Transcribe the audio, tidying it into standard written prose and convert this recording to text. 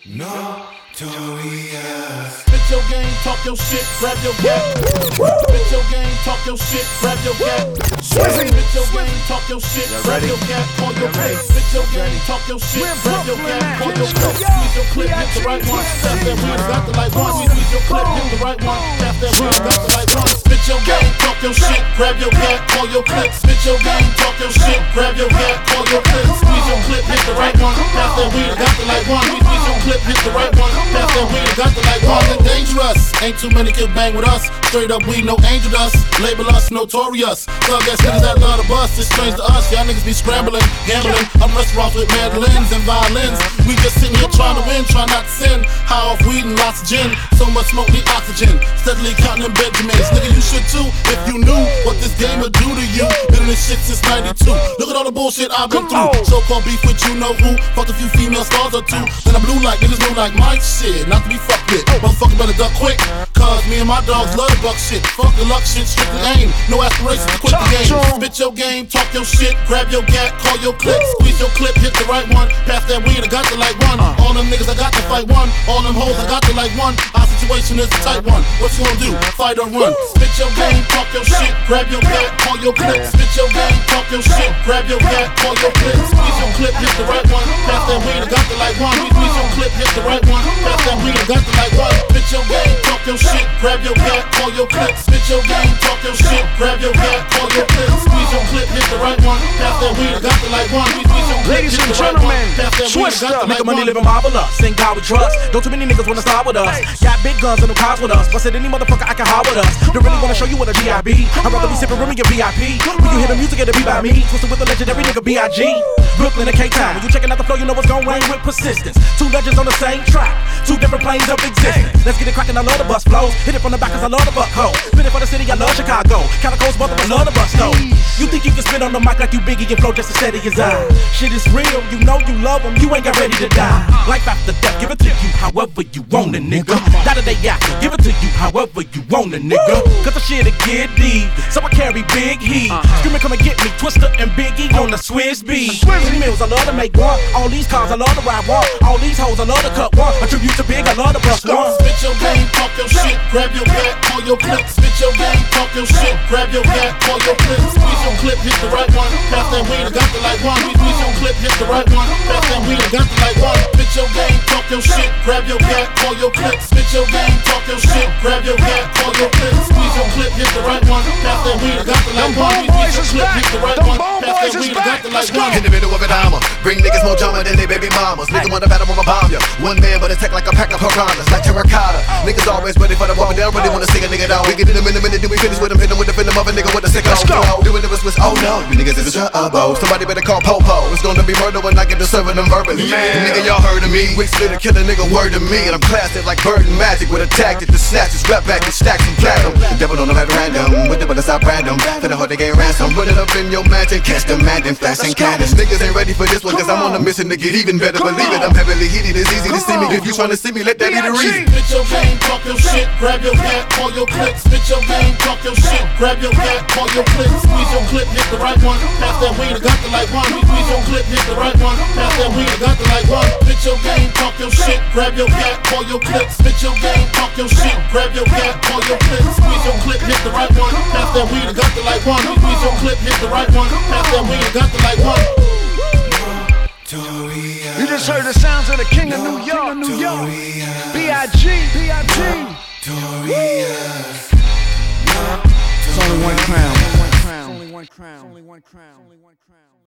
Notorious. Spit your game, talk your shit, grab your gap. Spit your game, talk your shit, grab your gap. Spit your game, talk your shit, grab your gap, call your play. Spit your game, talk your shit, grab your gap, call your play. Squeeze your clip, hit the right one. Tap that one, got the light one. Squeeze your clip, hit the right one. Tap that one, got the light one. Spit your game, talk your shit, grab your gap, call your clip. Spit your game, talk your shit, grab your gap, call your clip. Squeeze your clip, hit the right one. Tap that one, got the light one. Squeeze your clip, hit the right one. Tap that one, got the light one. And dangerous, ain't too many can bang with us. Straight up, we no angel dust. Label us notorious. Thug ass niggas that love the bus. It's strange to us. Y'all niggas be scrambling, gambling. I'm restaurants with mandolins and violins. We just sitting here trying to win, trying not to sin. High off weed and lots of gin. So much smoke, need oxygen. Steadily counting them Benjamins. Nigga, you should too if you knew what this game would do to you. Been in this shit since '92. Look at all the bullshit I've been through. So-called beef with you know who. Fucked a few female stars or two. Then I'm blue like niggas blue like Mike. Shit, not to be fucked with. Motherfucker better duck quick. Cause me and my dogs love the buck shit. Fuck the luck shit, strictly aim. No aspirations to quit the game. Spit your game, talk your shit, grab your gat, call your clip, squeeze your clip, hit the right one. Pass that weed, I got the like one. All them niggas, I got to fight one. All them hoes, I got the like one. Our situation is the tight one. What you gonna do? Fight or run? Spit your game, talk your shit, grab your gat, call your clip. Spit your game, talk your shit, grab your gat, call your clip. Squeeze your clip, hit the right one. Pass that weed, I got the like one. Squeeze your clip, hit the right one. Pass that weed, I got the like one. Spit your game, talk your shit, grab your gat, call your clip. Spit your game, talk your shit, grab your gat, call your clip. Squeeze your clip, hit the right one. Pass that weed, I got the like one. Squeeze your clip, Ladies hit and the right one. gentlemen, Pass that weed, I Switch got the up. like Making money, one. living marvelous. Thank God we trust. Don't too many niggas wanna start with us. Got big guns and no cars with us. Busted any motherfucker I can hide with us. Don't really wanna show you what a GIB. I'd rather be sipping room in your VIP. When you hear the music, it'll be by me. Twisted with the legendary nigga B.I.G. Brooklyn and K-Town. When you checking out the flow, you know what's gon' rain with persistence. Two legends on the same track. Two different planes of existence. Let's get it crackin', I love the bus flows. Hit it from the back cause I love the buck hoe. Spin it for the city, I love Chicago. Kinda coast, mother, I love the bus though. You think you can spit on the mic like you Biggie and flow just as steady as I. Shit is real, you know you love them, you ain't got ready to die. Life after death, give it to you however you want it, nigga. That day after, give it to you however you want it, nigga. Cause the shit'll get deep, so I carry big heat. Screaming, come and get me, Twister and Biggie on the Swiss beat. These meals, I love to make one. All these cars, I love to ride one. All these hoes, I love to cut one. A tribute to Big, I love to bust one. Spit your game, talk your shit, grab your gat, call your clip. Spit your game, talk your shit, grab your gat, call your clip. Squeeze your clip, hit the right one. Pass that weed, I got the like one. Squeeze your clip, hit the right one. Pass that weed, I got the like one. Spit your game, talk your shit, grab your gat, call your clip. Spit your game, talk your shit, grab your gat, call your clip. Squeeze your clip, hit the right one. Pass that weed, I got the like one. Squeeze your clip, hit the right one. Pass that weed, I got the like one. In the middle of it, I'ma bring niggas more drama than they baby mamas. Niggas wanna battle when I bomb ya. One man, but attack like a pack of piranhas, like terracotta. Niggas always ready for the rubber. They don't really wanna see a nigga down. We get in them in a minute, then we finish with them. Hit them with the venom of a nigga with a sick on. Doing it was oh no, you niggas is a trouble. Somebody better call Popo. It's gonna be murder when I get to serving them verbally. Nigga, y'all heard of me. Wick split a killer nigga, word to me. And I'm classed like bird and magic with a tactic to snatch his rap back and stack some platinum. The devil don't know at random. With it, but it's not random. For the heart they gain ransom. Put it up in your mansion, catch the man and flash and cannons. Niggas ain't ready for this one, cause I'm on a mission to get even better. Believe it, I'm heavily heated. It's easy to see me. If you tryna see me, let that be the reason. Spit your game, talk your shit, grab your gat, call your clip. Spit your game, talk your shit, grab your gat, call your clip. Squeeze your clip, hit the right one. Pass that weed, I got the like one. Squeeze your clip, hit the right one. Pass that weed, I got the like one. Spit your game, talk your shit, grab your gat, call your clip. Spit your game, talk your shit, grab your gat, call your clip. Squeeze your clip, hit the right one. Pass that weed, I got the like one. Squeeze your clip, hit the right one. Pass that weed, I got the like one. Notorious. You just heard the sounds of the King of New York. B.I.G. Notorious. It's only one crown. Only one crown.